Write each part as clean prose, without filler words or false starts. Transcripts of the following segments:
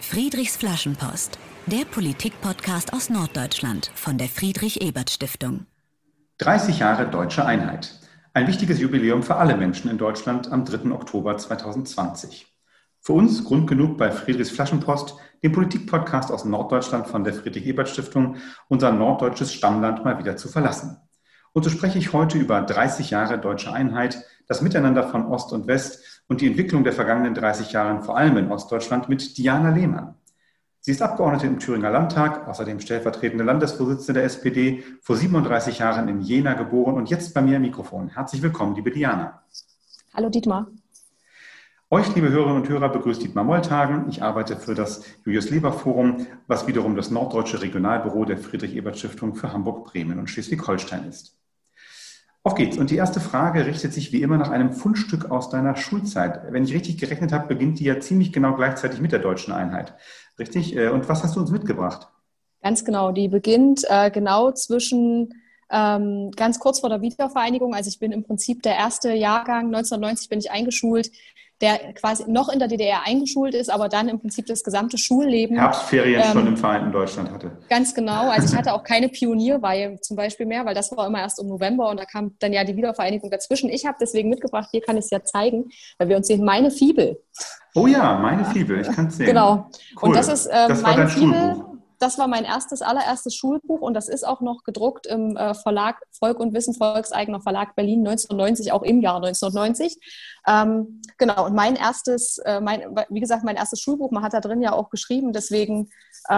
Friedrichs Flaschenpost, der Politik-Podcast aus Norddeutschland von der Friedrich-Ebert-Stiftung. 30 Jahre Deutsche Einheit. Ein wichtiges Jubiläum für alle Menschen in Deutschland am 3. Oktober 2020. Für uns Grund genug, bei Friedrichs Flaschenpost, dem Politik-Podcast aus Norddeutschland von der Friedrich-Ebert-Stiftung, unser norddeutsches Stammland mal wieder zu verlassen. Und so spreche ich heute über 30 Jahre Deutsche Einheit, das Miteinander von Ost und West und die Entwicklung der vergangenen 30 Jahre, vor allem in Ostdeutschland, mit Diana Lehmann. Sie ist Abgeordnete im Thüringer Landtag, außerdem stellvertretende Landesvorsitzende der SPD, vor 37 Jahren in Jena geboren und jetzt bei mir im Mikrofon. Herzlich willkommen, liebe Diana. Hallo Dietmar. Euch, liebe Hörerinnen und Hörer, begrüßt Dietmar Molthagen. Ich arbeite für das Julius-Leber-Forum, was wiederum das norddeutsche Regionalbüro der Friedrich-Ebert-Stiftung für Hamburg, Bremen und Schleswig-Holstein ist. Auf geht's. Und die erste Frage richtet sich wie immer nach einem Fundstück aus deiner Schulzeit. Wenn ich richtig gerechnet habe, beginnt die ja ziemlich genau gleichzeitig mit der Deutschen Einheit. Richtig? Und was hast du uns mitgebracht? Ganz genau. Die beginnt genau zwischen ganz kurz vor der Wiedervereinigung. Also ich bin im Prinzip der erste Jahrgang, 1990 bin ich eingeschult, der quasi noch in der DDR eingeschult ist, aber dann im Prinzip das gesamte Schulleben. Herbstferien schon im Vereinten Deutschland hatte. Ganz genau. Also ich hatte auch keine Pionierweihe zum Beispiel mehr, weil das war immer erst im November und da kam dann ja die Wiedervereinigung dazwischen. Ich habe deswegen mitgebracht, hier kann ich es ja zeigen, weil wir uns sehen, meine Fibel. Oh ja, meine Fibel, ich kann es sehen. Genau. Cool. Und das ist das war dein Schulbuch. Das war mein allererstes Schulbuch und das ist auch noch gedruckt im Verlag Volk und Wissen, volkseigener Verlag Berlin 1990, auch im Jahr 1990. Genau, und mein erstes Schulbuch, man hat da drin ja auch geschrieben, deswegen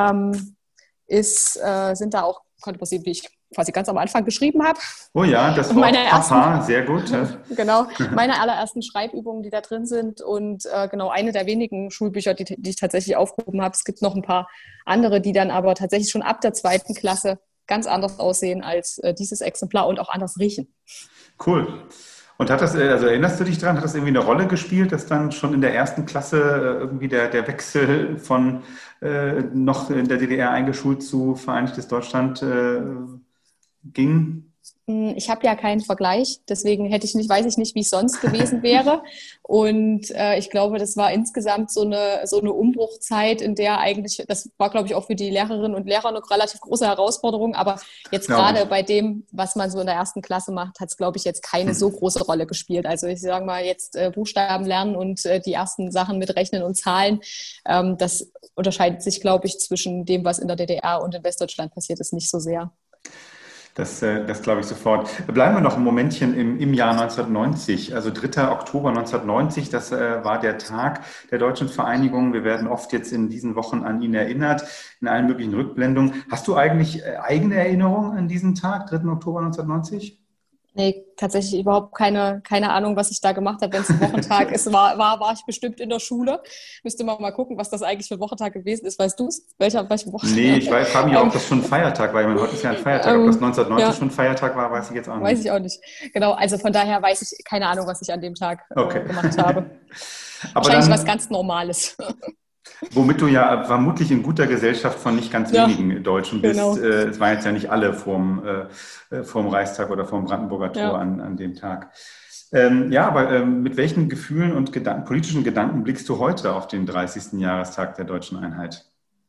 sind da auch, konnte man sehen, wie ich quasi ganz am Anfang geschrieben habe. Oh ja, das Wort Papa, sehr gut. Genau, meine allerersten Schreibübungen, die da drin sind und genau eine der wenigen Schulbücher, die ich tatsächlich aufgehoben habe. Es gibt noch ein paar andere, die dann aber tatsächlich schon ab der 2. Klasse ganz anders aussehen als dieses Exemplar und auch anders riechen. Cool. Und erinnerst du dich daran, hat das irgendwie eine Rolle gespielt, dass dann schon in der 1. Klasse irgendwie der Wechsel von noch in der DDR eingeschult zu Vereinigtes Deutschland ging? Ich habe ja keinen Vergleich, deswegen weiß ich nicht, wie es sonst gewesen wäre. Und ich glaube, das war insgesamt so eine Umbruchzeit, in der eigentlich, das war, glaube ich, auch für die Lehrerinnen und Lehrer eine relativ große Herausforderung. Aber jetzt gerade bei dem, was man so in der 1. Klasse macht, hat es, glaube ich, jetzt keine so große Rolle gespielt. Also ich sage mal, jetzt Buchstaben lernen und die ersten Sachen mit Rechnen und Zahlen, das unterscheidet sich, glaube ich, zwischen dem, was in der DDR und in Westdeutschland passiert ist, nicht so sehr. Das glaube ich sofort. Bleiben wir noch ein Momentchen im Jahr 1990, also 3. Oktober 1990, das war der Tag der deutschen Vereinigung. Wir werden oft jetzt in diesen Wochen an ihn erinnert, in allen möglichen Rückblendungen. Hast du eigentlich eigene Erinnerungen an diesen Tag, 3. Oktober 1990? Nee, tatsächlich überhaupt keine Ahnung, was ich da gemacht habe. Wenn es ein Wochentag ist, war ich bestimmt in der Schule. Müsste man mal gucken, was das eigentlich für ein Wochentag gewesen ist. Weißt du es? Welcher Wochentag? Nee, ich frage mich auch, ob das schon ein Feiertag war. Ich meine, heute ist ja ein Feiertag. Ob das 1990 schon ein Feiertag war, weiß ich jetzt auch nicht. Weiß ich auch nicht. Genau, also von daher weiß ich keine Ahnung, was ich an dem Tag gemacht habe. Wahrscheinlich was ganz Normales. Womit du ja vermutlich in guter Gesellschaft von nicht ganz wenigen Deutschen bist. Genau. Es waren jetzt ja nicht alle vorm Reichstag oder vorm Brandenburger Tor an dem Tag. Aber mit welchen Gefühlen und politischen Gedanken blickst du heute auf den 30. Jahrestag der Deutschen Einheit?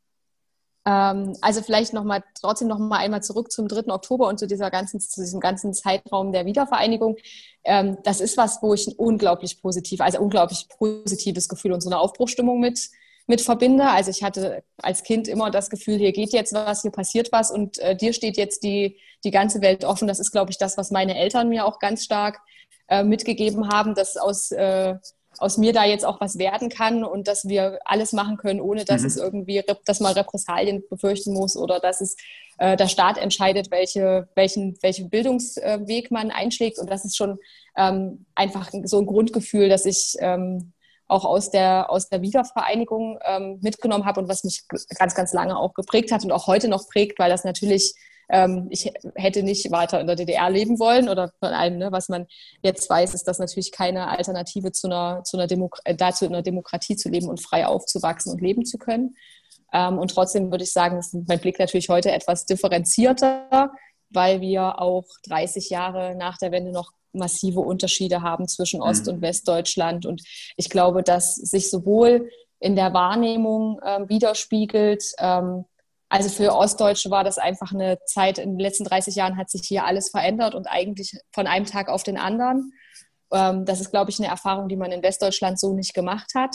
Also vielleicht trotzdem noch mal einmal zurück zum 3. Oktober und zu diesem ganzen Zeitraum der Wiedervereinigung. Das ist was, wo ich ein unglaublich positives Gefühl und so eine Aufbruchsstimmung mit verbinde. Also ich hatte als Kind immer das Gefühl, hier geht jetzt was, hier passiert was und dir steht jetzt die ganze Welt offen. Das ist, glaube ich, das, was meine Eltern mir auch ganz stark mitgegeben haben, dass aus mir da jetzt auch was werden kann und dass wir alles machen können, ohne dass es irgendwie, dass man Repressalien befürchten muss oder dass es der Staat entscheidet, welchen Bildungsweg man einschlägt. Und das ist schon einfach so ein Grundgefühl, dass ich auch aus der Wiedervereinigung mitgenommen habe und was mich ganz, ganz lange auch geprägt hat und auch heute noch prägt, weil das natürlich, ich hätte nicht weiter in der DDR leben wollen oder von allem, ne, was man jetzt weiß, ist das natürlich keine Alternative dazu, in einer Demokratie zu leben und frei aufzuwachsen und leben zu können. Und trotzdem würde ich sagen, ist mein Blick natürlich heute etwas differenzierter, weil wir auch 30 Jahre nach der Wende noch massive Unterschiede haben zwischen Ost- und Westdeutschland. Und ich glaube, dass sich sowohl in der Wahrnehmung widerspiegelt. Also für Ostdeutsche war das einfach eine Zeit, in den letzten 30 Jahren hat sich hier alles verändert und eigentlich von einem Tag auf den anderen. Das ist, glaube ich, eine Erfahrung, die man in Westdeutschland so nicht gemacht hat.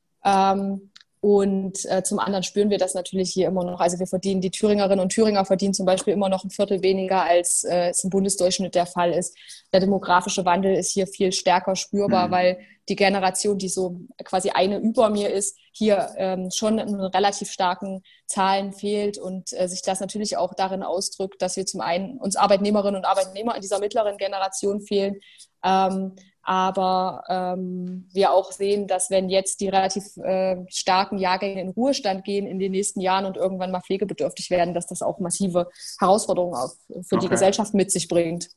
Zum anderen spüren wir das natürlich hier immer noch. Also die Thüringerinnen und Thüringer verdienen zum Beispiel immer noch ein Viertel weniger, als es im Bundesdurchschnitt der Fall ist. Der demografische Wandel ist hier viel stärker spürbar, weil die Generation, die so quasi eine über mir ist, hier schon in relativ starken Zahlen fehlt und sich das natürlich auch darin ausdrückt, dass wir zum einen uns Arbeitnehmerinnen und Arbeitnehmer in dieser mittleren Generation fehlen, aber wir auch sehen, dass wenn jetzt die relativ starken Jahrgänge in Ruhestand gehen in den nächsten Jahren und irgendwann mal pflegebedürftig werden, dass das auch massive Herausforderungen für die Gesellschaft mit sich bringt.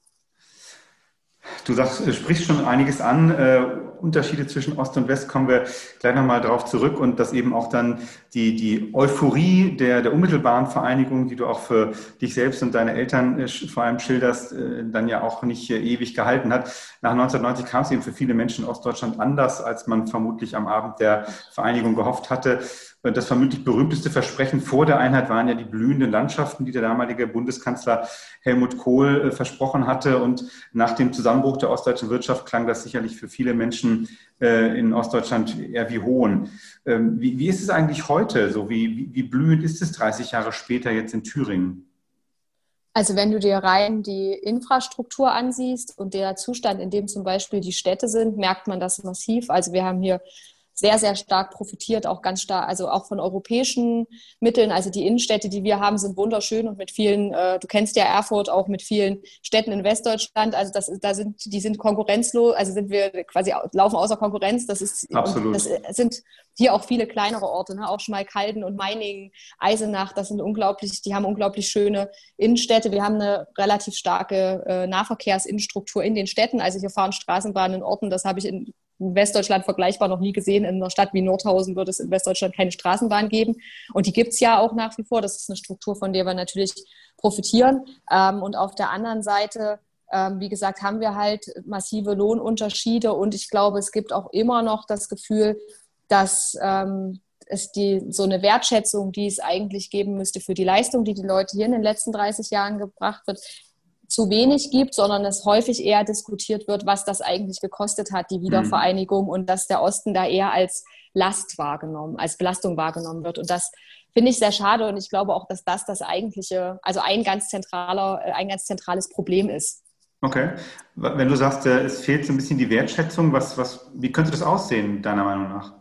Du sprichst schon einiges an. Unterschiede zwischen Ost und West kommen wir gleich nochmal drauf zurück und dass eben auch dann die Euphorie der unmittelbaren Vereinigung, die du auch für dich selbst und deine Eltern vor allem schilderst, dann ja auch nicht ewig gehalten hat. Nach 1990 kam es eben für viele Menschen in Ostdeutschland anders, als man vermutlich am Abend der Vereinigung gehofft hatte. Das vermutlich berühmteste Versprechen vor der Einheit waren ja die blühenden Landschaften, die der damalige Bundeskanzler Helmut Kohl versprochen hatte. Und nach dem Zusammenbruch der ostdeutschen Wirtschaft klang das sicherlich für viele Menschen in Ostdeutschland eher wie Hohn. Wie ist es eigentlich heute? So wie blühend ist es 30 Jahre später jetzt in Thüringen? Also wenn du dir rein die Infrastruktur ansiehst und der Zustand, in dem zum Beispiel die Städte sind, merkt man das massiv. Also wir haben hier sehr, sehr stark profitiert, auch ganz stark, also auch von europäischen Mitteln. Also die Innenstädte, die wir haben, sind wunderschön und mit vielen, du kennst ja Erfurt, auch mit vielen Städten in Westdeutschland. Also die sind konkurrenzlos, also sind wir quasi, laufen außer Konkurrenz. Das ist absolut. Das sind hier auch viele kleinere Orte, ne? Auch Schmalkalden und Meiningen, Eisenach, die haben unglaublich schöne Innenstädte. Wir haben eine relativ starke Nahverkehrsinfrastruktur in den Städten. Also hier fahren Straßenbahnen in Orten, das habe ich in Westdeutschland vergleichbar noch nie gesehen. In einer Stadt wie Nordhausen wird es in Westdeutschland keine Straßenbahn geben. Und die gibt es ja auch nach wie vor. Das ist eine Struktur, von der wir natürlich profitieren. Und auf der anderen Seite, wie gesagt, haben wir halt massive Lohnunterschiede. Und ich glaube, es gibt auch immer noch das Gefühl, dass es so eine Wertschätzung, die es eigentlich geben müsste für die Leistung, die Leute hier in den letzten 30 Jahren gebracht wird, zu wenig gibt, sondern es häufig eher diskutiert wird, was das eigentlich gekostet hat, die Wiedervereinigung, und dass der Osten da eher als Last wahrgenommen, als Belastung wahrgenommen wird. Und das finde ich sehr schade und ich glaube auch, dass das eigentliche, also ein ganz zentrales Problem ist. Okay. Wenn du sagst, es fehlt so ein bisschen die Wertschätzung, wie könnte das aussehen, deiner Meinung nach?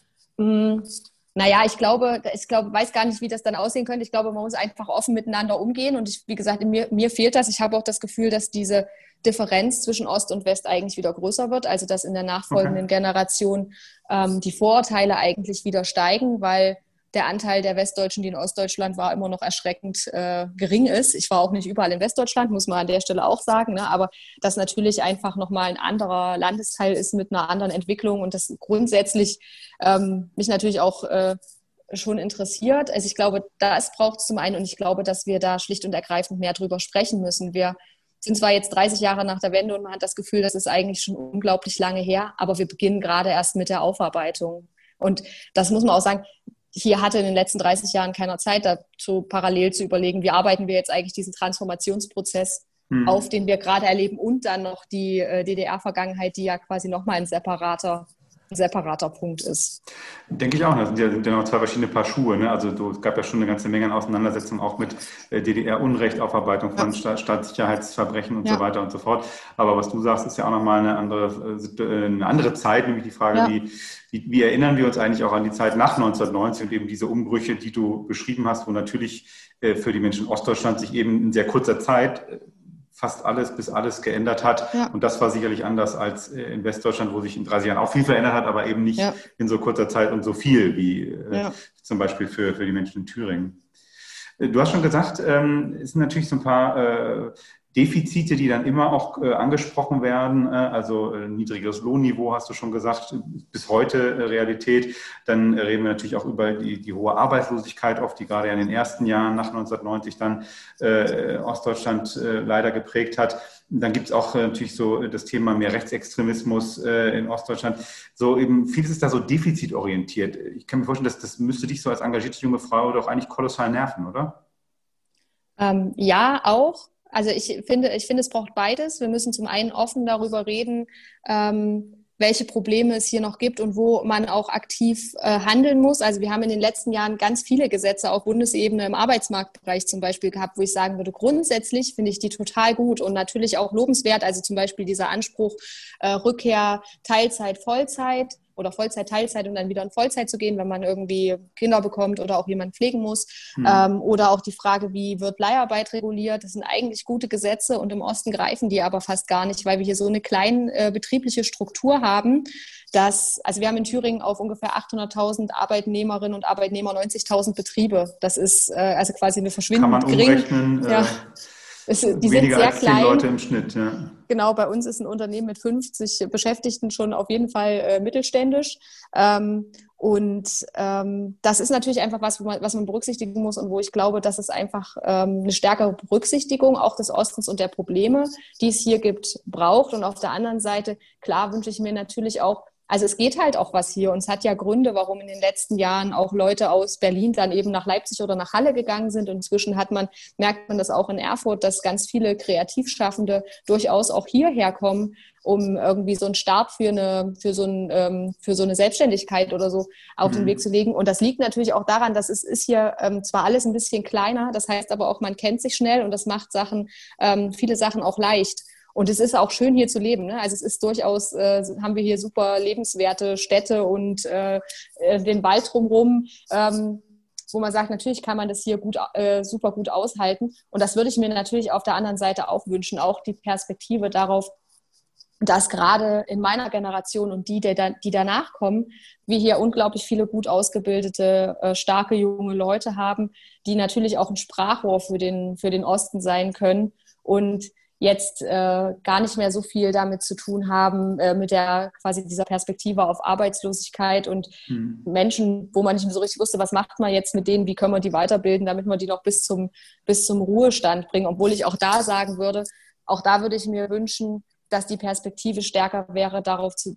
Naja, ich weiß gar nicht, wie das dann aussehen könnte. Ich glaube, man muss einfach offen miteinander umgehen. Und wie gesagt, mir fehlt das. Ich habe auch das Gefühl, dass diese Differenz zwischen Ost und West eigentlich wieder größer wird. Also, dass in der nachfolgenden Generation die Vorurteile eigentlich wieder steigen, weil der Anteil der Westdeutschen, die in Ostdeutschland war, immer noch erschreckend gering ist. Ich war auch nicht überall in Westdeutschland, muss man an der Stelle auch sagen, ne? Aber das natürlich einfach nochmal ein anderer Landesteil ist mit einer anderen Entwicklung und das grundsätzlich mich natürlich auch schon interessiert. Also ich glaube, das braucht es zum einen und ich glaube, dass wir da schlicht und ergreifend mehr drüber sprechen müssen. Wir sind zwar jetzt 30 Jahre nach der Wende und man hat das Gefühl, das ist eigentlich schon unglaublich lange her, aber wir beginnen gerade erst mit der Aufarbeitung. Und das muss man auch sagen, hier hatte in den letzten 30 Jahren keiner Zeit dazu, parallel zu überlegen, wie arbeiten wir jetzt eigentlich diesen Transformationsprozess auf, den wir gerade erleben, und dann noch die DDR-Vergangenheit, die ja quasi nochmal ein separater Punkt ist. Denke ich auch. Das sind ja noch zwei verschiedene Paar Schuhe. Ne? Also es gab ja schon eine ganze Menge an Auseinandersetzungen auch mit DDR-Unrecht, Aufarbeitung von Staatssicherheitsverbrechen und so weiter und so fort. Aber was du sagst, ist ja auch nochmal eine andere Zeit, nämlich die Frage, wie erinnern wir uns eigentlich auch an die Zeit nach 1990 und eben diese Umbrüche, die du beschrieben hast, wo natürlich für die Menschen in Ostdeutschland sich eben in sehr kurzer Zeit fast alles geändert hat. Ja. Und das war sicherlich anders als in Westdeutschland, wo sich in 30 Jahren auch viel verändert hat, aber eben nicht in so kurzer Zeit und so viel wie zum Beispiel für die Menschen in Thüringen. Du hast schon gesagt, es sind natürlich so ein paar Defizite, die dann immer auch angesprochen werden, also niedriges Lohnniveau, hast du schon gesagt, bis heute Realität. Dann reden wir natürlich auch über die hohe Arbeitslosigkeit, oft die gerade in den ersten Jahren nach 1990 dann Ostdeutschland leider geprägt hat. Dann gibt es auch natürlich so das Thema mehr Rechtsextremismus in Ostdeutschland. So eben vieles ist da so defizitorientiert. Ich kann mir vorstellen, dass das müsste dich so als engagierte junge Frau doch eigentlich kolossal nerven, oder? Ja, auch. Also ich finde, es braucht beides. Wir müssen zum einen offen darüber reden, welche Probleme es hier noch gibt und wo man auch aktiv handeln muss. Also wir haben in den letzten Jahren ganz viele Gesetze auf Bundesebene im Arbeitsmarktbereich zum Beispiel gehabt, wo ich sagen würde, grundsätzlich finde ich die total gut und natürlich auch lobenswert. Also zum Beispiel dieser Anspruch Rückkehr Teilzeit, Vollzeit oder Vollzeit, Teilzeit und dann wieder in Vollzeit zu gehen, wenn man irgendwie Kinder bekommt oder auch jemanden pflegen muss. Oder auch die Frage, wie wird Leiharbeit reguliert? Das sind eigentlich gute Gesetze und im Osten greifen die aber fast gar nicht, weil wir hier so eine kleine betriebliche Struktur haben, also wir haben in Thüringen auf ungefähr 800.000 Arbeitnehmerinnen und Arbeitnehmer 90.000 Betriebe. Das ist also quasi eine verschwindend gering. Kann man umrechnen. Ja. Die sind weniger sehr als 10 klein. Leute im Schnitt, ja. Genau, bei uns ist ein Unternehmen mit 50 Beschäftigten schon auf jeden Fall mittelständisch. Das ist natürlich einfach was man berücksichtigen muss und wo ich glaube, dass es einfach eine stärkere Berücksichtigung auch des Ostens und der Probleme, die es hier gibt, braucht. Und auf der anderen Seite, klar, wünsche ich mir natürlich auch, also es geht halt auch was hier und es hat ja Gründe, warum in den letzten Jahren auch Leute aus Berlin dann eben nach Leipzig oder nach Halle gegangen sind. Und inzwischen merkt man das auch in Erfurt, dass ganz viele Kreativschaffende durchaus auch hierher kommen, um irgendwie so einen Start für so eine Selbstständigkeit oder so auf den Weg zu legen. Und das liegt natürlich auch daran, dass es ist hier zwar alles ein bisschen kleiner, das heißt aber auch, man kennt sich schnell und das macht viele Sachen auch leicht. Und es ist auch schön, hier zu leben. Ne? Also es ist durchaus, haben wir hier super lebenswerte Städte und den Wald drumherum, wo man sagt, natürlich kann man das hier super gut aushalten. Und das würde ich mir natürlich auf der anderen Seite auch wünschen, auch die Perspektive darauf, dass gerade in meiner Generation und die danach kommen, wir hier unglaublich viele gut ausgebildete, starke junge Leute haben, die natürlich auch ein Sprachrohr für den Osten sein können und jetzt gar nicht mehr so viel damit zu tun haben, mit quasi dieser Perspektive auf Arbeitslosigkeit und Menschen, wo man nicht mehr so richtig wusste, was macht man jetzt mit denen, wie können wir die weiterbilden, damit wir die noch bis zum Ruhestand bringen. Obwohl ich auch da sagen würde, auch da würde ich mir wünschen, dass die Perspektive stärker wäre, darauf zu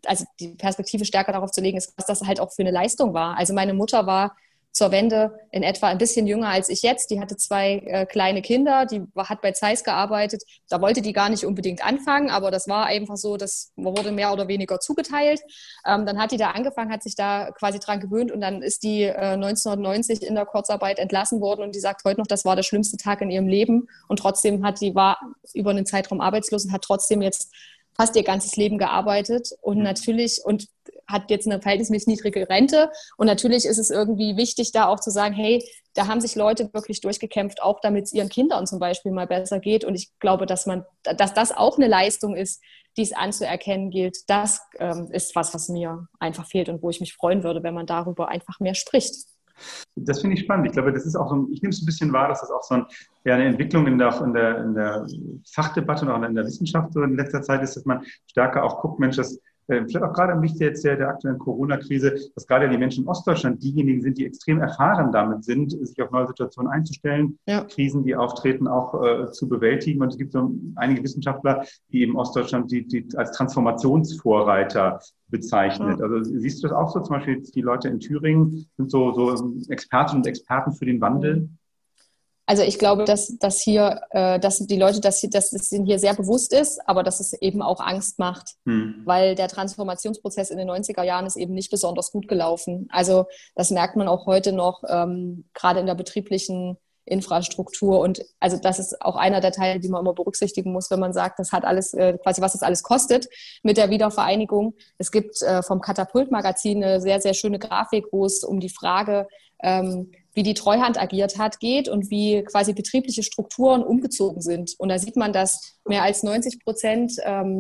legen ist, was das halt auch für eine Leistung war. Also meine Mutter war zur Wende in etwa ein bisschen jünger als ich jetzt. Die hatte 2 kleine Kinder, die hat bei Zeiss gearbeitet. Da wollte die gar nicht unbedingt anfangen, aber das war einfach so, das wurde mehr oder weniger zugeteilt. Dann hat die da angefangen, hat sich da quasi dran gewöhnt und dann ist die 1990 in der Kurzarbeit entlassen worden und die sagt heute noch, das war der schlimmste Tag in ihrem Leben und trotzdem war über einen Zeitraum arbeitslos und hat trotzdem jetzt fast ihr ganzes Leben gearbeitet und hat jetzt eine verhältnismäßig niedrige Rente. Und natürlich ist es irgendwie wichtig, da auch zu sagen, hey, da haben sich Leute wirklich durchgekämpft, auch damit es ihren Kindern zum Beispiel mal besser geht. Und ich glaube, dass das auch eine Leistung ist, die es anzuerkennen gilt. Das ist was mir einfach fehlt und wo ich mich freuen würde, wenn man darüber einfach mehr spricht. Das finde ich spannend. Ich glaube, das ist auch ich nehme es ein bisschen wahr, dass das auch eine Entwicklung in der Fachdebatte und auch in der Wissenschaft so in letzter Zeit ist, dass man stärker auch guckt, Mensch, vielleicht auch gerade im Licht jetzt der aktuellen Corona-Krise, dass gerade die Menschen in Ostdeutschland diejenigen sind, die extrem erfahren damit sind, sich auf neue Situationen einzustellen, Krisen, die auftreten, auch zu bewältigen. Und es gibt so einige Wissenschaftler, die eben Ostdeutschland die als Transformationsvorreiter bezeichnet. Also siehst du das auch so? Zum Beispiel die Leute in Thüringen sind so Expertinnen und Experten für den Wandel? Also ich glaube, dass die Leute, dass es ihnen hier sehr bewusst ist, aber dass es eben auch Angst macht, weil der Transformationsprozess in den 90er Jahren ist eben nicht besonders gut gelaufen. Also das merkt man auch heute noch, gerade in der betrieblichen Infrastruktur. Und also das ist auch einer der Teile, die man immer berücksichtigen muss, wenn man sagt, das hat alles, quasi was das alles kostet mit der Wiedervereinigung. Es gibt vom Katapult-Magazin eine sehr, sehr schöne Grafik, wo es um die Frage, wie die Treuhand agiert hat, geht und wie quasi betriebliche Strukturen umgezogen sind. Und da sieht man, dass mehr als 90%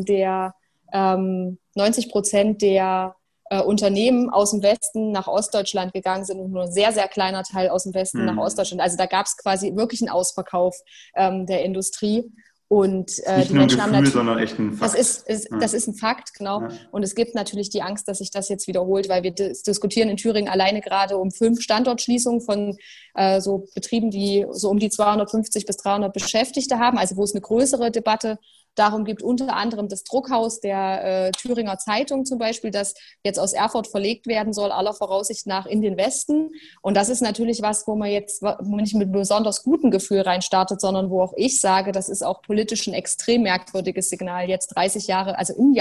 der Unternehmen aus dem Westen nach Ostdeutschland gegangen sind und nur ein sehr, sehr kleiner Teil aus dem Westen nach Ostdeutschland. Also da gab es quasi wirklich einen Ausverkauf der Industrie. Und nicht die nur ein Menschen haben Gefühl, natürlich, sondern echt ein Fakt. das ist ein Fakt, genau. Ja. Und es gibt natürlich die Angst, dass sich das jetzt wiederholt, weil wir diskutieren in Thüringen alleine gerade um 5 Standortschließungen von so Betrieben, die so um die 250 bis 300 Beschäftigte haben, also wo es eine größere Debatte darum gibt, unter anderem das Druckhaus der Thüringer Zeitung zum Beispiel, das jetzt aus Erfurt verlegt werden soll, aller Voraussicht nach in den Westen. Und das ist natürlich was, wo man nicht mit einem besonders guten Gefühl reinstartet, sondern wo auch ich sage, das ist auch politisch ein extrem merkwürdiges Signal, jetzt 30 Jahre, also im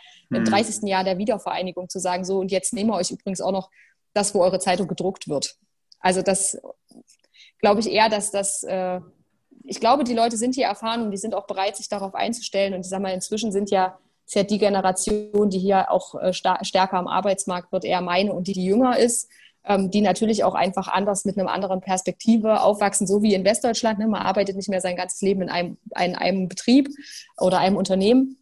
30. Jahr der Wiedervereinigung zu sagen, so, und jetzt nehmen wir euch übrigens auch noch das, wo eure Zeitung gedruckt wird. Also das glaube ich eher, dass das ich glaube, die Leute sind hier erfahren und die sind auch bereit, sich darauf einzustellen. Und ich sage mal, inzwischen ist ja die Generation, die hier auch stärker am Arbeitsmarkt wird, eher meine und die jünger ist, die natürlich auch einfach anders mit einer anderen Perspektive aufwachsen, so wie in Westdeutschland. Ne? Man arbeitet nicht mehr sein ganzes Leben in einem Betrieb oder einem Unternehmen.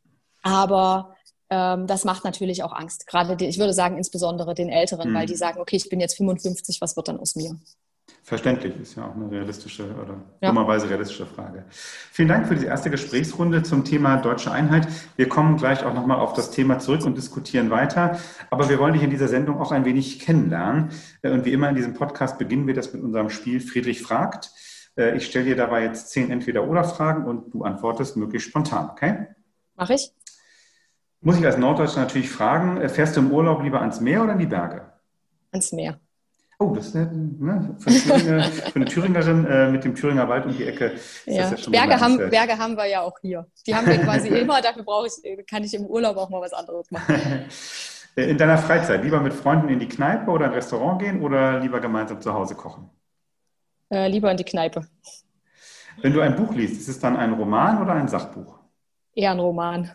Aber das macht natürlich auch Angst. Gerade, ich würde sagen, insbesondere den Älteren, weil die sagen, okay, ich bin jetzt 55, was wird dann aus mir? Verständlich, ist ja auch eine realistische oder dummerweise realistische Frage. Vielen Dank für die erste Gesprächsrunde zum Thema Deutsche Einheit. Wir kommen gleich auch nochmal auf das Thema zurück und diskutieren weiter. Aber wir wollen dich in dieser Sendung auch ein wenig kennenlernen. Und wie immer in diesem Podcast beginnen wir das mit unserem Spiel Friedrich fragt. Ich stelle dir dabei jetzt 10 Entweder-Oder-Fragen und du antwortest möglichst spontan, okay? Mach ich. Muss ich als Norddeutscher natürlich fragen, fährst du im Urlaub lieber ans Meer oder in die Berge? Ans Meer. Oh, das ist für eine Thüringerin mit dem Thüringer Wald um die Ecke. Ist das ja schon Berge haben wir ja auch hier. Die haben wir quasi immer, dafür kann ich im Urlaub auch mal was anderes machen. In deiner Freizeit lieber mit Freunden in die Kneipe oder ein Restaurant gehen oder lieber gemeinsam zu Hause kochen? Lieber in die Kneipe. Wenn du ein Buch liest, ist es dann ein Roman oder ein Sachbuch? Eher ein Roman.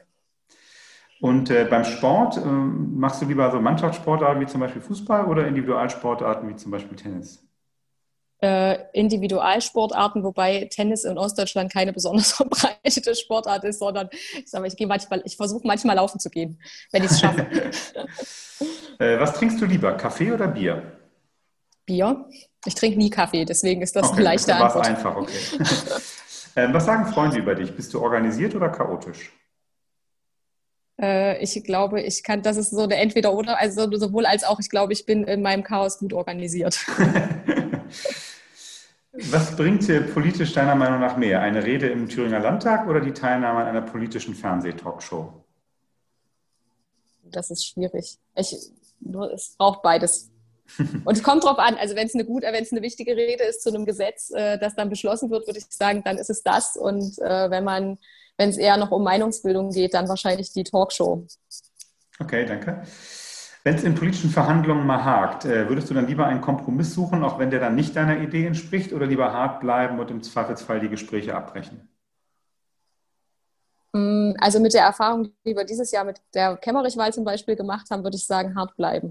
Und beim Sport, machst du lieber so Mannschaftssportarten wie zum Beispiel Fußball oder Individualsportarten wie zum Beispiel Tennis? Individualsportarten, wobei Tennis in Ostdeutschland keine besonders verbreitete Sportart ist, sondern ich versuche manchmal laufen zu gehen, wenn ich es schaffe. Was trinkst du lieber, Kaffee oder Bier? Bier. Ich trinke nie Kaffee, deswegen ist das eine leichte Antwort. Antwort. Einfach, okay. Was sagen Freunde über dich? Bist du organisiert oder chaotisch? Ich glaube, das ist so eine Entweder-Oder, also sowohl als auch, ich glaube, ich bin in meinem Chaos gut organisiert. Was bringt dir politisch deiner Meinung nach mehr? Eine Rede im Thüringer Landtag oder die Teilnahme an einer politischen Fernsehtalkshow? Das ist schwierig. Es braucht beides. Und es kommt drauf an, also wenn es eine wichtige Rede ist zu einem Gesetz, das dann beschlossen wird, würde ich sagen, dann ist es das. Und wenn es eher noch um Meinungsbildung geht, dann wahrscheinlich die Talkshow. Okay, danke. Wenn es in politischen Verhandlungen mal hakt, würdest du dann lieber einen Kompromiss suchen, auch wenn der dann nicht deiner Idee entspricht, oder lieber hart bleiben und im Zweifelsfall die Gespräche abbrechen? Also mit der Erfahrung, die wir dieses Jahr mit der Kemmerich-Wahl zum Beispiel gemacht haben, würde ich sagen, hart bleiben.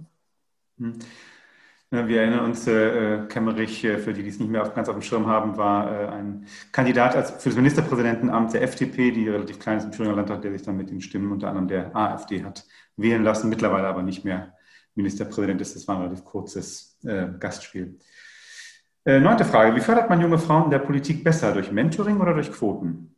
Wir erinnern uns, Kemmerich, für die es nicht mehr ganz auf dem Schirm haben, war ein Kandidat für das Ministerpräsidentenamt der FDP, die relativ klein ist im Thüringer Landtag, der sich dann mit den Stimmen unter anderem der AfD hat wählen lassen, mittlerweile aber nicht mehr Ministerpräsident ist. Das war ein relativ kurzes Gastspiel. 9. Frage. Wie fördert man junge Frauen in der Politik besser? Durch Mentoring oder durch Quoten?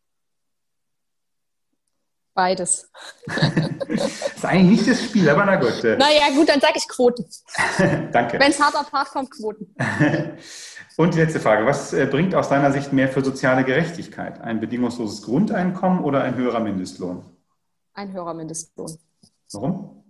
Beides. Das ist eigentlich nicht das Spiel, aber na gut. Naja, gut, dann sage ich Quoten. Danke. Wenn es hart auf hart kommt, Quoten. Und die letzte Frage. Was bringt aus deiner Sicht mehr für soziale Gerechtigkeit? Ein bedingungsloses Grundeinkommen oder ein höherer Mindestlohn? Ein höherer Mindestlohn. Warum?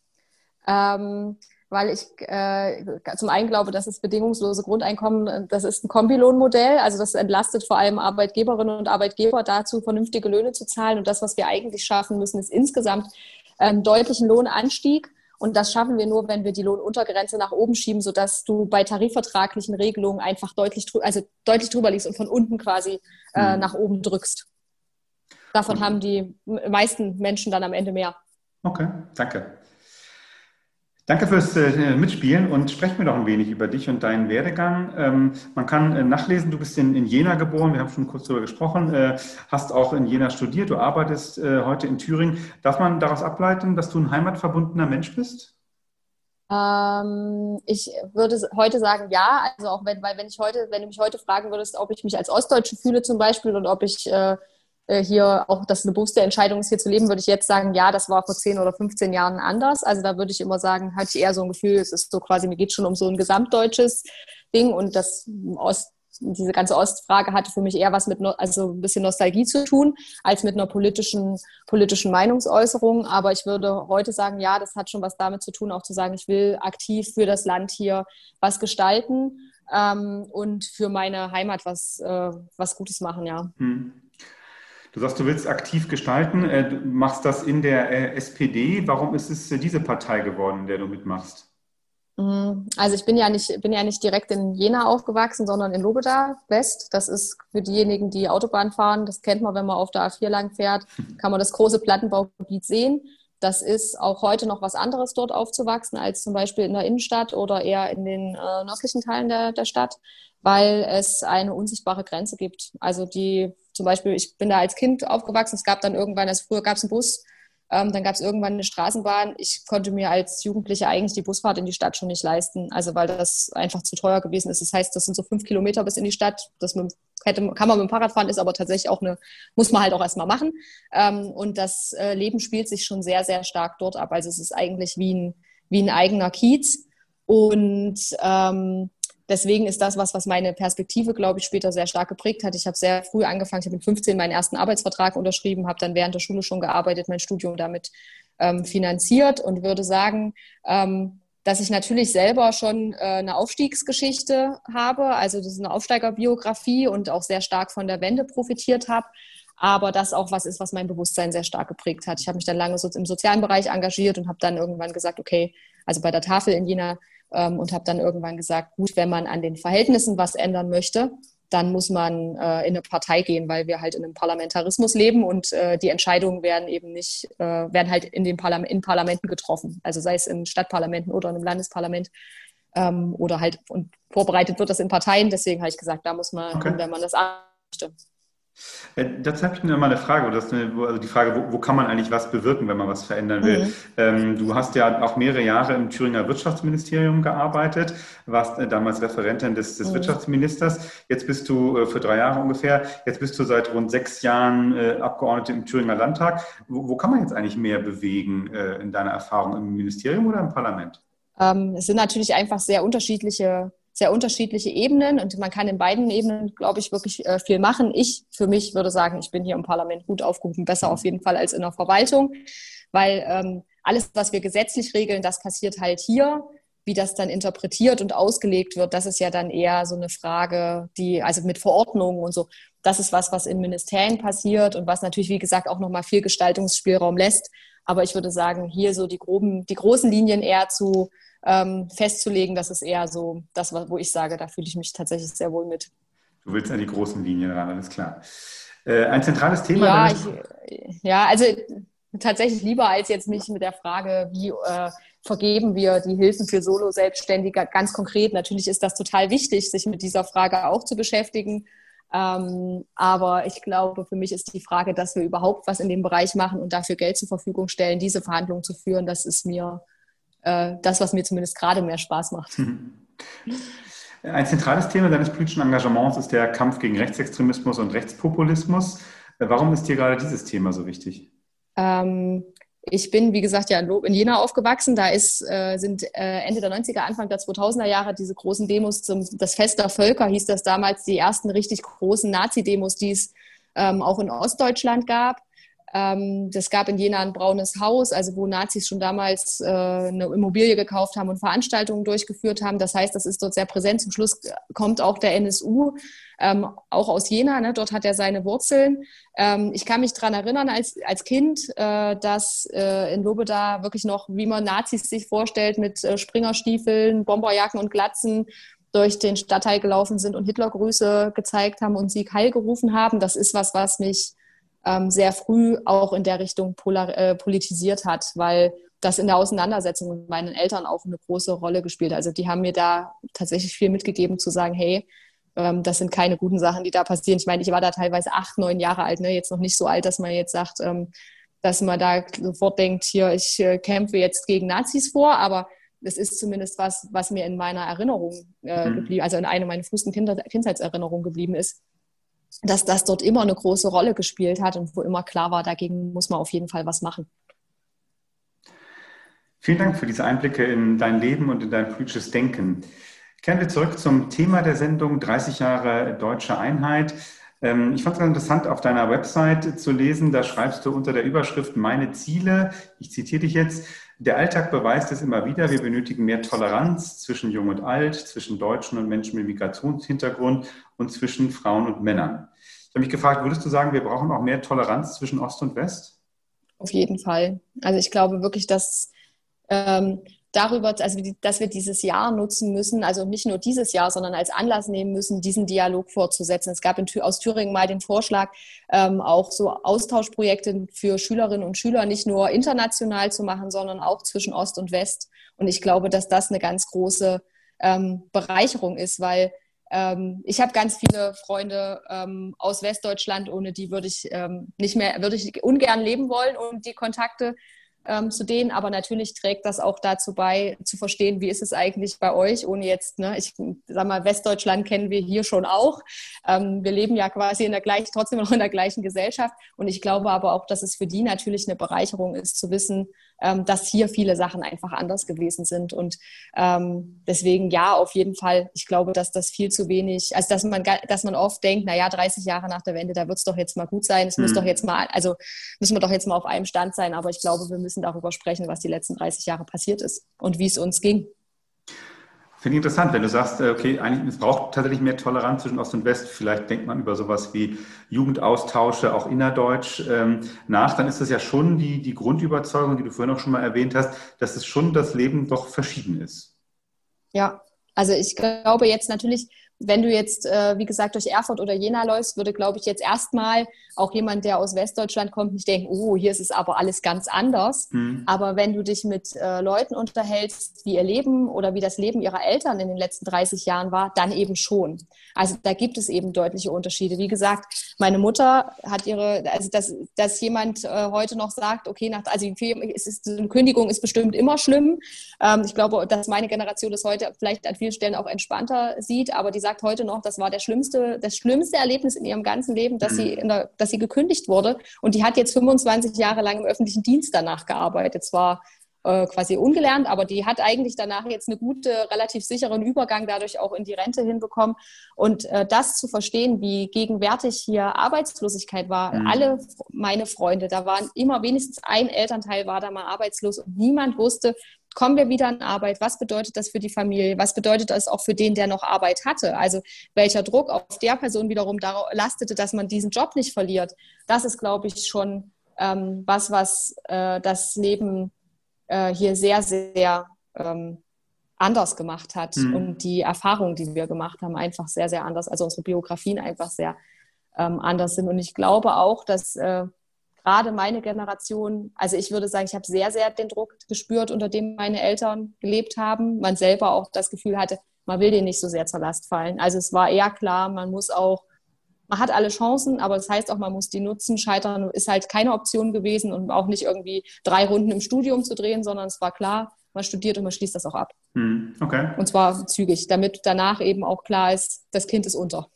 Weil ich zum einen glaube, dass das bedingungslose Grundeinkommen, das ist ein Kombilohnmodell, also das entlastet vor allem Arbeitgeberinnen und Arbeitgeber dazu, vernünftige Löhne zu zahlen. Und das, was wir eigentlich schaffen müssen, ist insgesamt einen deutlichen Lohnanstieg. Und das schaffen wir nur, wenn wir die Lohnuntergrenze nach oben schieben, sodass du bei tarifvertraglichen Regelungen einfach deutlich drüber liegst und von unten quasi nach oben drückst. Davon haben die meisten Menschen dann am Ende mehr. Okay, danke. Danke fürs Mitspielen und sprech mir doch ein wenig über dich und deinen Werdegang. Man kann nachlesen, du bist in Jena geboren, wir haben schon kurz darüber gesprochen, hast auch in Jena studiert, du arbeitest heute in Thüringen. Darf man daraus ableiten, dass du ein heimatverbundener Mensch bist? Ich würde heute sagen, ja. Also auch weil wenn du mich heute fragen würdest, ob ich mich als Ostdeutsche fühle zum Beispiel und ob ich hier auch, dass eine bewusste Entscheidung ist, hier zu leben, würde ich jetzt sagen, ja, das war vor 10 oder 15 Jahren anders. Also da würde ich immer sagen, hatte ich eher so ein Gefühl, es ist so quasi, mir geht schon um so ein gesamtdeutsches Ding und diese ganze Ostfrage hatte für mich eher was mit, also ein bisschen Nostalgie zu tun, als mit einer politischen Meinungsäußerung. Aber ich würde heute sagen, ja, das hat schon was damit zu tun, auch zu sagen, ich will aktiv für das Land hier was gestalten und für meine Heimat was Gutes machen, ja. Du sagst, du willst aktiv gestalten. Du machst das in der SPD. Warum ist es diese Partei geworden, in der du mitmachst? Also ich bin ja nicht direkt in Jena aufgewachsen, sondern in Lobeda West. Das ist für diejenigen, die Autobahn fahren, das kennt man, wenn man auf der A4 lang fährt, kann man das große Plattenbaugebiet sehen. Das ist auch heute noch was anderes, dort aufzuwachsen, als zum Beispiel in der Innenstadt oder eher in den nördlichen Teilen der Stadt, weil es eine unsichtbare Grenze gibt. Also zum Beispiel, ich bin da als Kind aufgewachsen, es gab dann irgendwann, früher gab es einen Bus, dann gab es irgendwann eine Straßenbahn. Ich konnte mir als Jugendliche eigentlich die Busfahrt in die Stadt schon nicht leisten, also weil das einfach zu teuer gewesen ist. Das heißt, das sind so 5 Kilometer bis in die Stadt. Kann man mit dem Fahrrad fahren, ist aber tatsächlich auch muss man halt auch erstmal machen. Und das Leben spielt sich schon sehr, sehr stark dort ab. Also es ist eigentlich wie ein eigener Kiez. Und deswegen ist das was meine Perspektive, glaube ich, später sehr stark geprägt hat. Ich habe sehr früh angefangen, ich habe mit 15 meinen ersten Arbeitsvertrag unterschrieben, habe dann während der Schule schon gearbeitet, mein Studium damit finanziert und würde sagen, dass ich natürlich selber schon eine Aufstiegsgeschichte habe, also das ist eine Aufsteigerbiografie und auch sehr stark von der Wende profitiert habe, aber das auch was ist, was mein Bewusstsein sehr stark geprägt hat. Ich habe mich dann lange im sozialen Bereich engagiert und habe dann irgendwann gesagt, okay, also bei der Tafel in Jena, und habe dann irgendwann gesagt, gut, wenn man an den Verhältnissen was ändern möchte, dann muss man in eine Partei gehen, weil wir halt in einem Parlamentarismus leben und die Entscheidungen werden halt in Parlamenten getroffen. Also sei es in Stadtparlamenten oder in einem Landesparlament oder halt, und vorbereitet wird das in Parteien. Deswegen habe ich gesagt, da muss man hin, wenn man das möchte. Dazu habe ich noch mal eine Frage, also die Frage, wo kann man eigentlich was bewirken, wenn man was verändern will? Du hast ja auch mehrere Jahre im Thüringer Wirtschaftsministerium gearbeitet, warst damals Referentin des Wirtschaftsministers. Jetzt bist du für 3 Jahre ungefähr, jetzt bist du seit rund 6 Jahren Abgeordnete im Thüringer Landtag. Wo kann man jetzt eigentlich mehr bewegen in deiner Erfahrung, im Ministerium oder im Parlament? Es sind natürlich einfach sehr unterschiedliche Ebenen und man kann in beiden Ebenen, glaube ich, wirklich viel machen. Ich für mich würde sagen, ich bin hier im Parlament gut aufgehoben, besser auf jeden Fall als in der Verwaltung, weil alles, was wir gesetzlich regeln, das passiert halt hier. Wie das dann interpretiert und ausgelegt wird, das ist ja dann eher so eine Frage, also mit Verordnungen und so, das ist was in Ministerien passiert und was natürlich, wie gesagt, auch nochmal viel Gestaltungsspielraum lässt. Aber ich würde sagen, hier so die großen Linien eher festzulegen, das ist eher so das, wo ich sage, da fühle ich mich tatsächlich sehr wohl mit. Du willst an die großen Linien ran, alles klar. Ein zentrales Thema? Also tatsächlich lieber als jetzt mich mit der Frage, wie vergeben wir die Hilfen für Solo-Selbstständige, ganz konkret. Natürlich ist das total wichtig, sich mit dieser Frage auch zu beschäftigen. Aber ich glaube, für mich ist die Frage, dass wir überhaupt was in dem Bereich machen und dafür Geld zur Verfügung stellen, diese Verhandlungen zu führen, das ist mir das, was mir zumindest gerade mehr Spaß macht. Ein zentrales Thema deines politischen Engagements ist der Kampf gegen Rechtsextremismus und Rechtspopulismus. Warum ist dir gerade dieses Thema so wichtig? Ich bin, wie gesagt, ja in Jena aufgewachsen. Da sind Ende der 90er, Anfang der 2000er Jahre diese großen Demos, das Fest der Völker hieß das damals, die ersten richtig großen Nazi-Demos, die es auch in Ostdeutschland gab. Das gab in Jena ein braunes Haus, also wo Nazis schon damals eine Immobilie gekauft haben und Veranstaltungen durchgeführt haben. Das heißt, das ist dort sehr präsent. Zum Schluss kommt auch der NSU, auch aus Jena, ne? Dort hat er seine Wurzeln. Ich kann mich daran erinnern als Kind, dass in Lobeda wirklich noch, wie man Nazis sich vorstellt, mit Springerstiefeln, Bomberjacken und Glatzen durch den Stadtteil gelaufen sind und Hitlergrüße gezeigt haben und Sieg Heil gerufen haben. Das ist was mich sehr früh auch in der Richtung politisiert hat, weil das in der Auseinandersetzung mit meinen Eltern auch eine große Rolle gespielt hat. Also die haben mir da tatsächlich viel mitgegeben, zu sagen, hey, das sind keine guten Sachen, die da passieren. Ich meine, ich war da teilweise 8, 9 Jahre alt, ne? Jetzt noch nicht so alt, dass man jetzt sagt, dass man da sofort denkt, hier, ich kämpfe jetzt gegen Nazis vor, aber das ist zumindest was mir in meiner Erinnerung geblieben, also in einer meiner frühesten Kindheitserinnerungen geblieben ist, dass das dort immer eine große Rolle gespielt hat und wo immer klar war, dagegen muss man auf jeden Fall was machen. Vielen Dank für diese Einblicke in dein Leben und in dein politisches Denken. Kehren wir zurück zum Thema der Sendung 30 Jahre Deutsche Einheit. Ich fand es ganz interessant, auf deiner Website zu lesen, da schreibst du unter der Überschrift Meine Ziele, ich zitiere dich jetzt, der Alltag beweist es immer wieder, wir benötigen mehr Toleranz zwischen Jung und Alt, zwischen Deutschen und Menschen mit Migrationshintergrund und zwischen Frauen und Männern. Ich habe mich gefragt, würdest du sagen, wir brauchen auch mehr Toleranz zwischen Ost und West? Auf jeden Fall. Also ich glaube wirklich, dass dass wir dieses Jahr nutzen müssen, also nicht nur dieses Jahr, sondern als Anlass nehmen müssen, diesen Dialog fortzusetzen. Es gab aus Thüringen mal den Vorschlag, auch so Austauschprojekte für Schülerinnen und Schüler nicht nur international zu machen, sondern auch zwischen Ost und West. Und ich glaube, dass das eine ganz große Bereicherung ist, weil ich habe ganz viele Freunde aus Westdeutschland, ohne die würde ich ungern leben wollen und die Kontakte zu denen, aber natürlich trägt das auch dazu bei, zu verstehen, wie ist es eigentlich bei euch, ohne jetzt, ich sag mal, Westdeutschland kennen wir hier schon auch. Wir leben ja quasi trotzdem noch in der gleichen Gesellschaft und ich glaube aber auch, dass es für die natürlich eine Bereicherung ist, zu wissen, dass hier viele Sachen einfach anders gewesen sind und deswegen ja, auf jeden Fall, ich glaube, dass das viel zu wenig, also dass man oft denkt, 30 Jahre nach der Wende, da wird es doch jetzt mal gut sein, es muss doch jetzt mal, also müssen wir doch jetzt mal auf einem Stand sein, aber ich glaube, wir müssen darüber sprechen, was die letzten 30 Jahre passiert ist und wie es uns ging. Finde ich interessant, wenn du sagst, okay, eigentlich es braucht tatsächlich mehr Toleranz zwischen Ost und West. Vielleicht denkt man über sowas wie Jugendaustausche, auch innerdeutsch nach. Dann ist das ja schon die Grundüberzeugung, die du vorhin auch schon mal erwähnt hast, dass es schon das Leben doch verschieden ist. Ja, also ich glaube jetzt natürlich, wenn du jetzt, wie gesagt, durch Erfurt oder Jena läufst, würde, glaube ich, jetzt erstmal auch jemand, der aus Westdeutschland kommt, nicht denken, oh, hier ist es aber alles ganz anders. Aber wenn du dich mit Leuten unterhältst, wie ihr Leben oder wie das Leben ihrer Eltern in den letzten 30 Jahren war, dann eben schon. Also da gibt es eben deutliche Unterschiede. Wie gesagt, meine Mutter hat dass jemand heute noch sagt, okay, eine Kündigung ist bestimmt immer schlimm. Ich glaube, dass meine Generation das heute vielleicht an vielen Stellen auch entspannter sieht, aber die sagt heute noch, das war das schlimmste Erlebnis in ihrem ganzen Leben, dass sie gekündigt wurde. Und die hat jetzt 25 Jahre lang im öffentlichen Dienst danach gearbeitet. Zwar quasi ungelernt, aber die hat eigentlich danach jetzt eine gute, relativ sicheren Übergang dadurch auch in die Rente hinbekommen. Und das zu verstehen, wie gegenwärtig hier Arbeitslosigkeit war, alle meine Freunde, da waren immer wenigstens ein Elternteil war da mal arbeitslos und niemand wusste, kommen wir wieder an Arbeit? Was bedeutet das für die Familie? Was bedeutet das auch für den, der noch Arbeit hatte? Also welcher Druck auf der Person wiederum lastete, dass man diesen Job nicht verliert? Das ist, glaube ich, schon was das Leben hier sehr, sehr anders gemacht hat und die Erfahrungen, die wir gemacht haben, einfach sehr, sehr anders, also unsere Biografien einfach sehr anders sind. Und ich glaube auch, dass gerade meine Generation, also ich würde sagen, ich habe sehr, sehr den Druck gespürt, unter dem meine Eltern gelebt haben. Man selber auch das Gefühl hatte, man will denen nicht so sehr zur Last fallen. Also es war eher klar, man hat alle Chancen, aber das heißt auch, man muss die nutzen. Scheitern ist halt keine Option gewesen und auch nicht irgendwie 3 Runden im Studium zu drehen, sondern es war klar, man studiert und man schließt das auch ab. Okay. Und zwar zügig, damit danach eben auch klar ist, das Kind ist unter.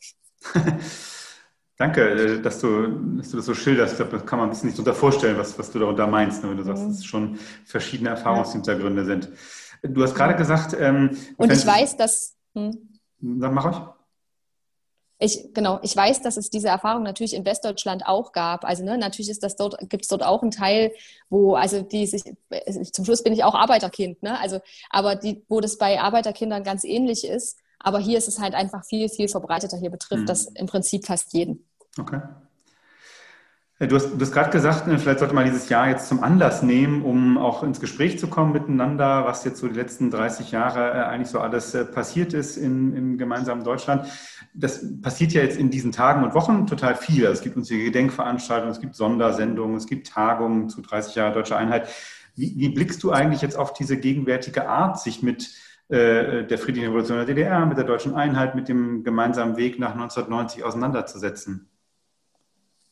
Danke, dass du das so schilderst. Ich glaube, das kann man sich nicht so vorstellen, was du darunter meinst, wenn du sagst, dass es schon verschiedene Erfahrungshintergründe sind. Du hast gerade gesagt... und ich weiß, dass... Mach euch. Ich weiß, dass es diese Erfahrung natürlich in Westdeutschland auch gab. Also natürlich gibt es dort auch einen Teil, wo, zum Schluss bin ich auch Arbeiterkind, wo das bei Arbeiterkindern ganz ähnlich ist. Aber hier ist es halt einfach viel, viel verbreiteter. Hier betrifft das im Prinzip fast jeden. Okay. Du hast gerade gesagt, vielleicht sollte man dieses Jahr jetzt zum Anlass nehmen, um auch ins Gespräch zu kommen miteinander, was jetzt so die letzten 30 Jahre eigentlich so alles passiert ist im gemeinsamen Deutschland. Das passiert ja jetzt in diesen Tagen und Wochen total viel. Es gibt uns hier Gedenkveranstaltungen, es gibt Sondersendungen, es gibt Tagungen zu 30 Jahre Deutsche Einheit. Wie blickst du eigentlich jetzt auf diese gegenwärtige Art, sich mit der friedlichen Revolution der DDR, mit der Deutschen Einheit, mit dem gemeinsamen Weg nach 1990 auseinanderzusetzen?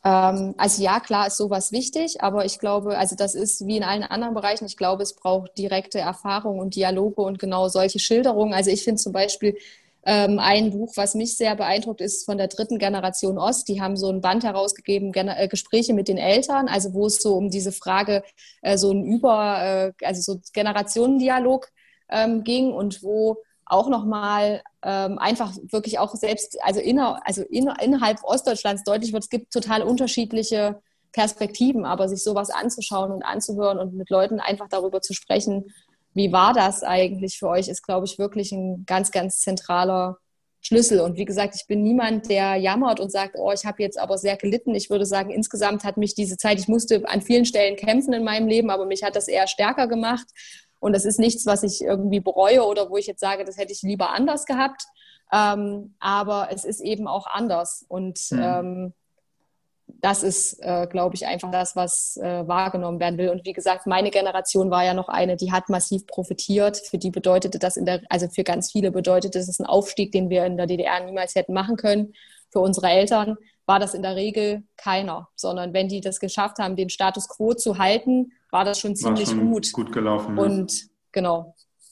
Also ja, klar ist sowas wichtig, aber ich glaube, also das ist wie in allen anderen Bereichen, ich glaube, es braucht direkte Erfahrung und Dialoge und genau solche Schilderungen. Also ich finde zum Beispiel ein Buch, was mich sehr beeindruckt, ist von der dritten Generation Ost. Die haben so ein Band herausgegeben, Gespräche mit den Eltern, also wo es so um diese Frage, so ein also so Generationendialog ging und wo auch nochmal einfach wirklich auch selbst, also innerhalb Ostdeutschlands deutlich wird, es gibt total unterschiedliche Perspektiven, aber sich sowas anzuschauen und anzuhören und mit Leuten einfach darüber zu sprechen, wie war das eigentlich für euch, ist, glaube ich, wirklich ein ganz, ganz zentraler Schlüssel. Und wie gesagt, ich bin niemand, der jammert und sagt, oh, ich habe jetzt aber sehr gelitten. Ich würde sagen, insgesamt hat mich diese Zeit, ich musste an vielen Stellen kämpfen in meinem Leben, aber mich hat das eher stärker gemacht. Und das ist nichts, was ich irgendwie bereue oder wo ich jetzt sage, das hätte ich lieber anders gehabt. Aber es ist eben auch anders. Und das ist, glaube ich, einfach das, was wahrgenommen werden will. Und wie gesagt, meine Generation war ja noch eine, die hat massiv profitiert. Für die bedeutete das also für ganz viele bedeutete das ein Aufstieg, den wir in der DDR niemals hätten machen können. Für unsere Eltern war das in der Regel keiner, sondern wenn die das geschafft haben, den Status quo zu halten, war das schon ziemlich gut gelaufen. Und genau.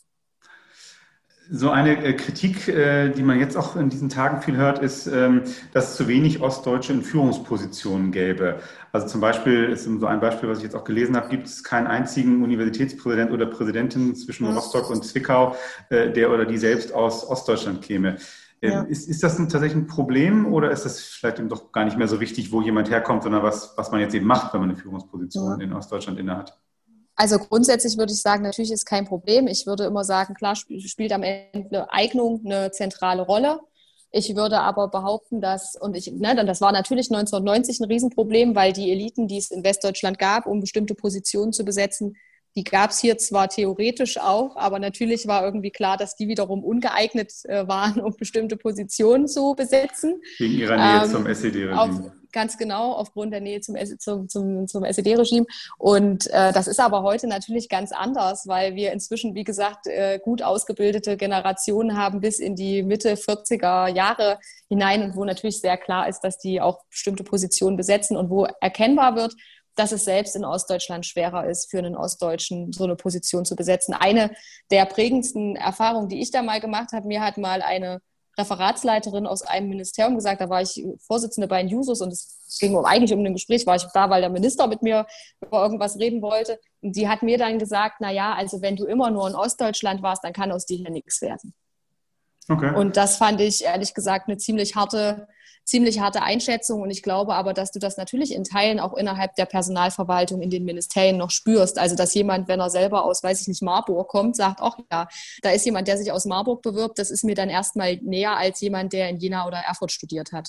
So eine Kritik, die man jetzt auch in diesen Tagen viel hört, ist, dass es zu wenig Ostdeutsche in Führungspositionen gäbe. Also zum Beispiel, ist so ein Beispiel, was ich jetzt auch gelesen habe, gibt es keinen einzigen Universitätspräsident oder Präsidentin zwischen Rostock und Zwickau, der oder die selbst aus Ostdeutschland käme. Ja. Ist das tatsächlich ein Problem oder ist das vielleicht eben doch gar nicht mehr so wichtig, wo jemand herkommt, sondern was man jetzt eben macht, wenn man eine Führungsposition in Ostdeutschland innehat? Also grundsätzlich würde ich sagen, natürlich ist kein Problem. Ich würde immer sagen, klar spielt am Ende Eignung eine zentrale Rolle. Ich würde aber behaupten, das war natürlich 1990 ein Riesenproblem, weil die Eliten, die es in Westdeutschland gab, um bestimmte Positionen zu besetzen, die gab es hier zwar theoretisch auch, aber natürlich war irgendwie klar, dass die wiederum ungeeignet waren, um bestimmte Positionen zu besetzen. Wegen ihrer Nähe zum SED-Regime. Ganz genau, aufgrund der Nähe zum SED-Regime. Und das ist aber heute natürlich ganz anders, weil wir inzwischen, wie gesagt, gut ausgebildete Generationen haben bis in die Mitte 40er Jahre hinein und wo natürlich sehr klar ist, dass die auch bestimmte Positionen besetzen und wo erkennbar wird, dass es selbst in Ostdeutschland schwerer ist, für einen Ostdeutschen so eine Position zu besetzen. Eine der prägendsten Erfahrungen, die ich da mal gemacht habe, mir hat mal eine Referatsleiterin aus einem Ministerium gesagt, da war ich Vorsitzende bei den Jusos und es ging eigentlich um ein Gespräch, war ich da, weil der Minister mit mir über irgendwas reden wollte. Und die hat mir dann gesagt, also wenn du immer nur in Ostdeutschland warst, dann kann aus dir hier nichts werden. Okay. Und das fand ich ehrlich gesagt eine ziemlich harte Einschätzung und ich glaube aber, dass du das natürlich in Teilen auch innerhalb der Personalverwaltung in den Ministerien noch spürst. Also dass jemand, wenn er selber aus, weiß ich nicht, Marburg kommt, sagt, ach ja, da ist jemand, der sich aus Marburg bewirbt, das ist mir dann erstmal näher als jemand, der in Jena oder Erfurt studiert hat.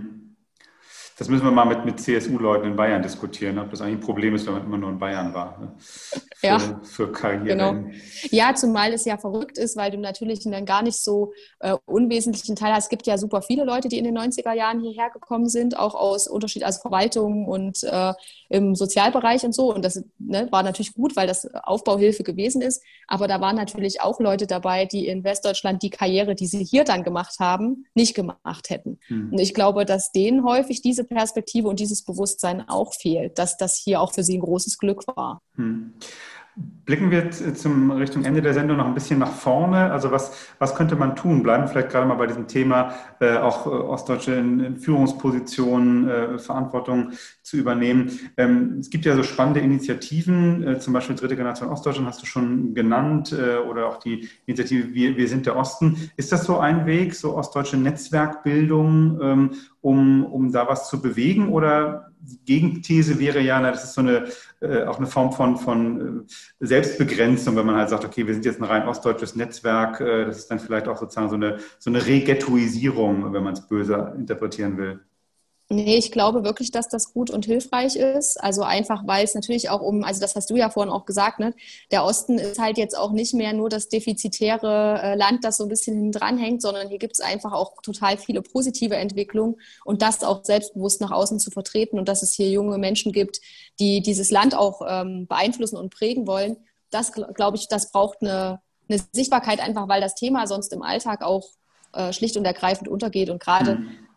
Das müssen wir mal mit CSU-Leuten in Bayern diskutieren, ob das eigentlich ein Problem ist, wenn man immer nur in Bayern war. Für Karriere. Genau. Ja, zumal es ja verrückt ist, weil du natürlich einen gar nicht so unwesentlichen Teil hast. Es gibt ja super viele Leute, die in den 90er Jahren hierher gekommen sind, auch aus also Verwaltung und im Sozialbereich und so. Und das war natürlich gut, weil das Aufbauhilfe gewesen ist. Aber da waren natürlich auch Leute dabei, die in Westdeutschland die Karriere, die sie hier dann gemacht haben, nicht gemacht hätten. Und ich glaube, dass denen häufig diese Perspektive und dieses Bewusstsein auch fehlt, dass das hier auch für sie ein großes Glück war. Blicken wir Richtung Ende der Sendung noch ein bisschen nach vorne. Also was könnte man tun? Bleiben vielleicht gerade mal bei diesem Thema, auch Ostdeutsche in Führungspositionen, Verantwortung zu übernehmen. Es gibt ja so spannende Initiativen, zum Beispiel Dritte Generation Ostdeutschland hast du schon genannt, oder auch die Initiative Wir sind der Osten. Ist das so ein Weg, so ostdeutsche Netzwerkbildung, um da was zu bewegen? Oder die Gegenthese wäre ja, das ist so auch eine Form von Selbstbegrenzung, wenn man halt sagt, okay, wir sind jetzt ein rein ostdeutsches Netzwerk, das ist dann vielleicht auch sozusagen so eine Reghettoisierung, wenn man es böse interpretieren will. Nee, ich glaube wirklich, dass das gut und hilfreich ist. Also einfach, weil es natürlich auch also das hast du ja vorhin auch gesagt, ne? Der Osten ist halt jetzt auch nicht mehr nur das defizitäre Land, das so ein bisschen hinten dran hängt, sondern hier gibt es einfach auch total viele positive Entwicklungen und das auch selbstbewusst nach außen zu vertreten und dass es hier junge Menschen gibt, die dieses Land auch beeinflussen und prägen wollen. Das, glaube ich, das braucht eine Sichtbarkeit einfach, weil das Thema sonst im Alltag auch schlicht und ergreifend untergeht und gerade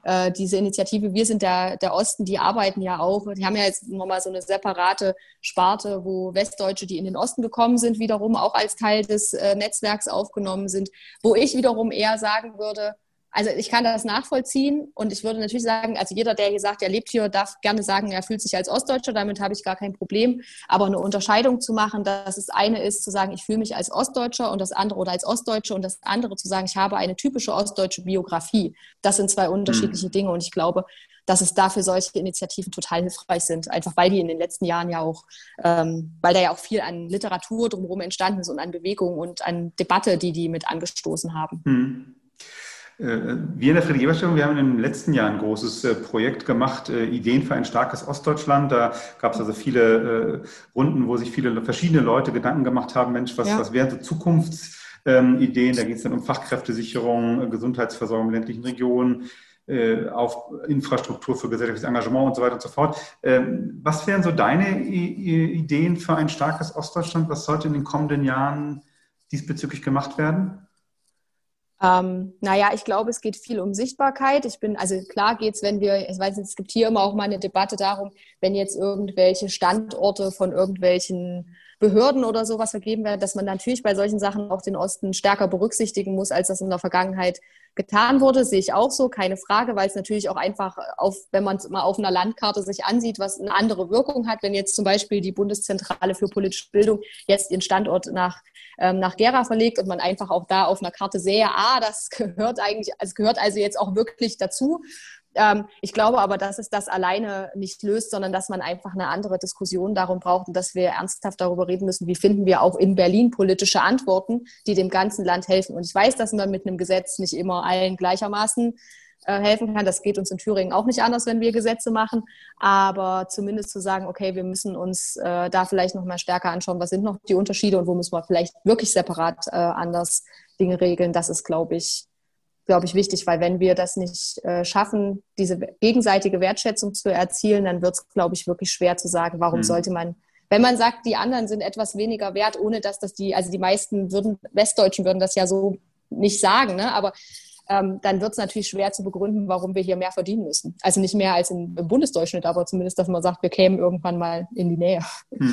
diese Initiative Wir sind der Osten, die arbeiten ja auch, die haben ja jetzt nochmal so eine separate Sparte, wo Westdeutsche, die in den Osten gekommen sind, wiederum auch als Teil des Netzwerks aufgenommen sind, wo ich wiederum eher sagen würde, also ich kann das nachvollziehen und ich würde natürlich sagen, also jeder, der hier sagt, er lebt hier, darf gerne sagen, er fühlt sich als Ostdeutscher, damit habe ich gar kein Problem. Aber eine Unterscheidung zu machen, dass es eine ist, zu sagen, ich fühle mich als Ostdeutscher und das andere oder als Ostdeutsche und das andere zu sagen, ich habe eine typische ostdeutsche Biografie. Das sind zwei unterschiedliche Dinge und ich glaube, dass es dafür solche Initiativen total hilfreich sind, einfach weil die in den letzten Jahren ja auch, weil da ja auch viel an Literatur drumherum entstanden ist und an Bewegung und an Debatte, die mit angestoßen haben. Wir in der Friedrich-Ebert-Stiftung, wir haben in den letzten Jahren ein großes Projekt gemacht, Ideen für ein starkes Ostdeutschland. Da gab es also viele Runden, wo sich viele verschiedene Leute Gedanken gemacht haben, Mensch, was wären so Zukunftsideen? Da geht es dann um Fachkräftesicherung, Gesundheitsversorgung in ländlichen Regionen, auf Infrastruktur für gesellschaftliches Engagement und so weiter und so fort. Was wären so deine Ideen für ein starkes Ostdeutschland? Was sollte in den kommenden Jahren diesbezüglich gemacht werden? Ich glaube, es geht viel um Sichtbarkeit. Klar geht's, ich weiß nicht, es gibt hier immer auch mal eine Debatte darum, wenn jetzt irgendwelche Standorte von irgendwelchen Behörden oder sowas vergeben werden, dass man natürlich bei solchen Sachen auch den Osten stärker berücksichtigen muss, als das in der Vergangenheit getan wurde. Sehe ich auch so, keine Frage, weil es natürlich auch einfach, wenn man es mal auf einer Landkarte sich ansieht, was eine andere Wirkung hat, wenn jetzt zum Beispiel die Bundeszentrale für politische Bildung jetzt ihren Standort nach Gera verlegt und man einfach auch da auf einer Karte sähe, das gehört also jetzt auch wirklich dazu. Ich glaube aber, dass es das alleine nicht löst, sondern dass man einfach eine andere Diskussion darum braucht und dass wir ernsthaft darüber reden müssen, wie finden wir auch in Berlin politische Antworten, die dem ganzen Land helfen. Und ich weiß, dass man mit einem Gesetz nicht immer allen gleichermaßen helfen kann. Das geht uns in Thüringen auch nicht anders, wenn wir Gesetze machen. Aber zumindest zu sagen, okay, wir müssen uns da vielleicht noch mal stärker anschauen, was sind noch die Unterschiede und wo müssen wir vielleicht wirklich separat anders Dinge regeln, das ist, glaube ich, wichtig, weil wenn wir das nicht schaffen, diese gegenseitige Wertschätzung zu erzielen, dann wird es, glaube ich, wirklich schwer zu sagen, warum sollte man, wenn man sagt, die anderen sind etwas weniger wert, ohne dass die meisten Westdeutschen würden das ja so nicht sagen, ne? Aber dann wird es natürlich schwer zu begründen, warum wir hier mehr verdienen müssen. Also nicht mehr als im Bundesdurchschnitt, aber zumindest, dass man sagt, wir kämen irgendwann mal in die Nähe.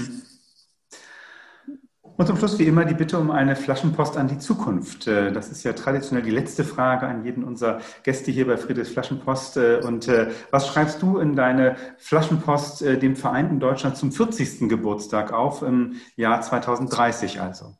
Und zum Schluss wie immer die Bitte um eine Flaschenpost an die Zukunft. Das ist ja traditionell die letzte Frage an jeden unserer Gäste hier bei Friedrichs Flaschenpost. Und was schreibst du in deine Flaschenpost dem vereinten Deutschland zum 40. Geburtstag auf, im Jahr 2030 also?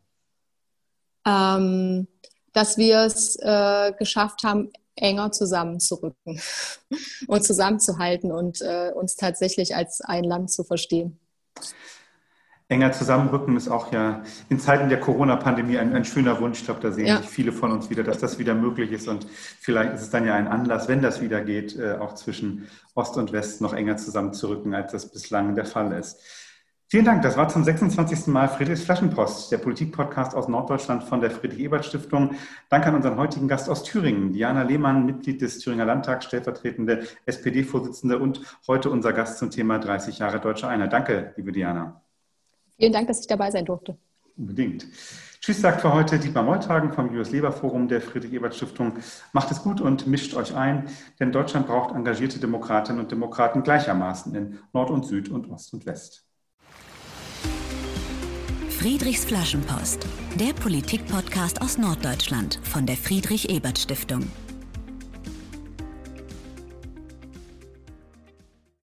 Dass wir es geschafft haben, enger zusammenzurücken und zusammenzuhalten und uns tatsächlich als ein Land zu verstehen. Enger zusammenrücken ist auch ja in Zeiten der Corona-Pandemie ein schöner Wunsch. Ich glaube, da sehen sich viele von uns wieder, dass das wieder möglich ist. Und vielleicht ist es dann ja ein Anlass, wenn das wieder geht, auch zwischen Ost und West noch enger zusammenzurücken, als das bislang der Fall ist. Vielen Dank. Das war zum 26. Mal Friedrichs Flaschenpost, der Politik-Podcast aus Norddeutschland von der Friedrich-Ebert-Stiftung. Danke an unseren heutigen Gast aus Thüringen, Diana Lehmann, Mitglied des Thüringer Landtags, stellvertretende SPD-Vorsitzende und heute unser Gast zum Thema 30 Jahre Deutsche Einheit. Danke, liebe Diana. Vielen Dank, dass ich dabei sein durfte. Unbedingt. Tschüss, sagt für heute Dietmar Molthagen vom Julius-Leber-Forum der Friedrich-Ebert-Stiftung. Macht es gut und mischt euch ein, denn Deutschland braucht engagierte Demokratinnen und Demokraten gleichermaßen in Nord und Süd und Ost und West. Friedrichs Flaschenpost, der Politik-Podcast aus Norddeutschland von der Friedrich-Ebert-Stiftung.